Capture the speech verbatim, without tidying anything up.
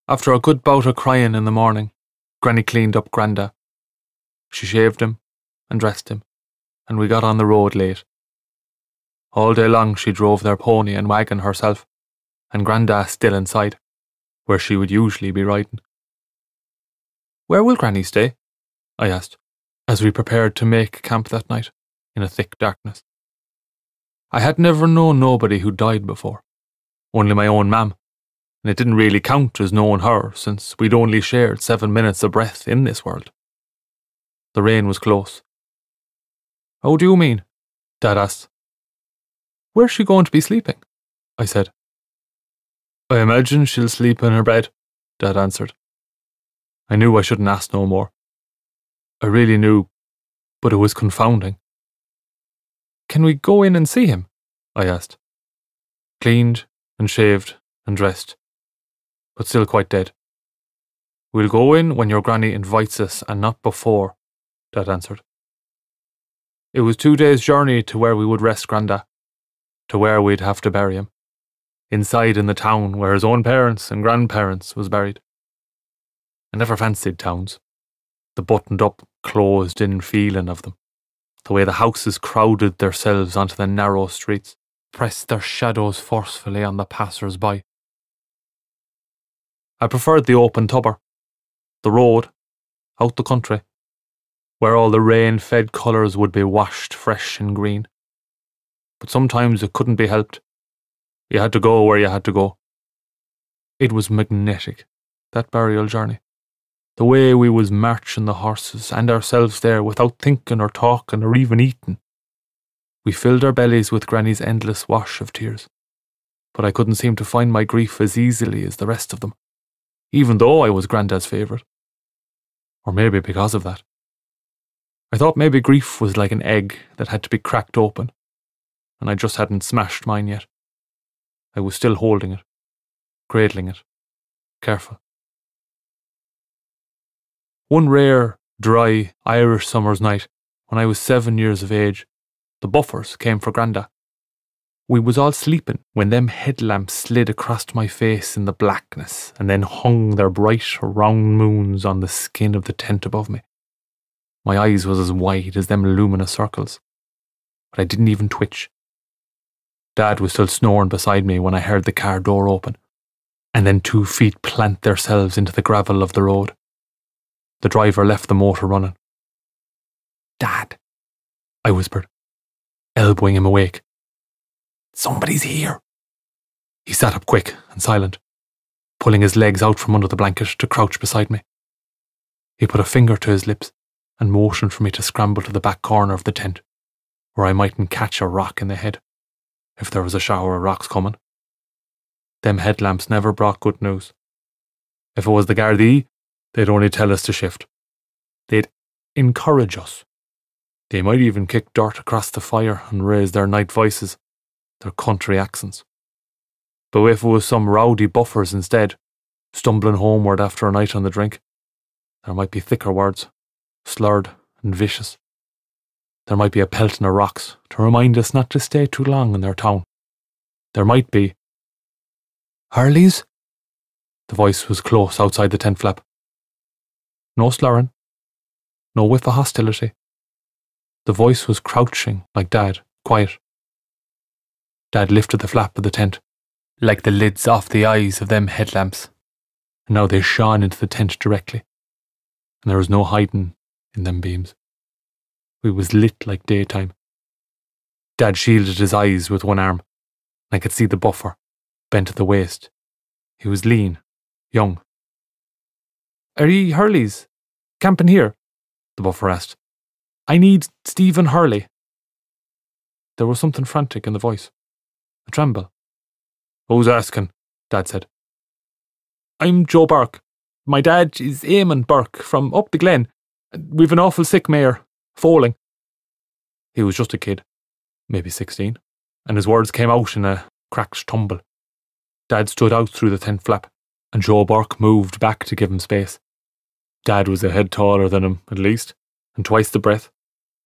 After a good bout of crying in the morning, Granny cleaned up Granda. She shaved him and dressed him, and we got on the road late. All day long she drove their pony and wagon herself, and Granda still inside, where she would usually be riding. "Where will Granny stay?" I asked, as we prepared to make camp that night, in a thick darkness. I had never known nobody who died before, only my own mam, and it didn't really count as knowing her, since we'd only shared seven minutes of breath in this world. The rain was close. "How do you mean?" Dad asked. "Where's she going to be sleeping?" I said. "I imagine she'll sleep in her bed," Dad answered. I knew I shouldn't ask no more. I really knew, but it was confounding. "Can we go in and see him?" I asked. Cleaned and shaved and dressed, but still quite dead. "We'll go in when your granny invites us and not before," Dad answered. It was two days' journey to where we would rest Granda, to where we'd have to bury him, inside in the town where his own parents and grandparents was buried. I never fancied towns, the buttoned-up, closed-in feeling of them, the way the houses crowded themselves onto the narrow streets, pressed their shadows forcefully on the passers-by. I preferred the open tubber, the road, out the country, where all the rain-fed colours would be washed fresh and green. But sometimes it couldn't be helped. You had to go where you had to go. It was magnetic, that burial journey. The way we was marching the horses and ourselves there without thinking or talking or even eating. We filled our bellies with Granny's endless wash of tears. But I couldn't seem to find my grief as easily as the rest of them, even though I was Granddad's favourite. Or maybe because of that. I thought maybe grief was like an egg that had to be cracked open, and I just hadn't smashed mine yet. I was still holding it, cradling it, careful. One rare, dry, Irish summer's night, when I was seven years of age, the Buffers came for Granda. We was all sleeping when them headlamps slid across my face in the blackness and then hung their bright, round moons on the skin of the tent above me. My eyes was as wide as them luminous circles, but I didn't even twitch. Dad was still snoring beside me when I heard the car door open, and then two feet plant themselves into the gravel of the road. The driver left the motor running. "Dad," I whispered, elbowing him awake. "Somebody's here." He sat up quick and silent, pulling his legs out from under the blanket to crouch beside me. He put a finger to his lips and motioned for me to scramble to the back corner of the tent, where I mightn't catch a rock in the head, if there was a shower of rocks coming. Them headlamps never brought good news. If it was the Gardaí, they'd only tell us to shift. They'd encourage us. They might even kick dirt across the fire and raise their night voices, their country accents. But if it was some rowdy Buffers instead, stumbling homeward after a night on the drink, there might be thicker words, slurred and vicious. There might be a pelting of rocks to remind us not to stay too long in their town. There might be... "Hurley's?" The voice was close outside the tent flap. No slurring, no whiff of hostility. The voice was crouching like Dad, quiet. Dad lifted the flap of the tent, like the lids off the eyes of them headlamps, and now they shone into the tent directly, and there was no hiding in them beams. We was lit like daytime. Dad shielded his eyes with one arm, and I could see the Buffer, bent at the waist. He was lean, young. "Are ye Hurley's? Camping here?" the Buffer asked. "I need Stephen Hurley." There was something frantic in the voice, a tremble. "Who's asking?" Dad said. "I'm Joe Burke. My dad is Eamon Burke from up the glen. We've an awful sick mare, falling." He was just a kid, maybe sixteen, and his words came out in a cracked tumble. Dad stood out through the tent flap, and Joe Burke moved back to give him space. Dad was a head taller than him, at least, and twice the breadth.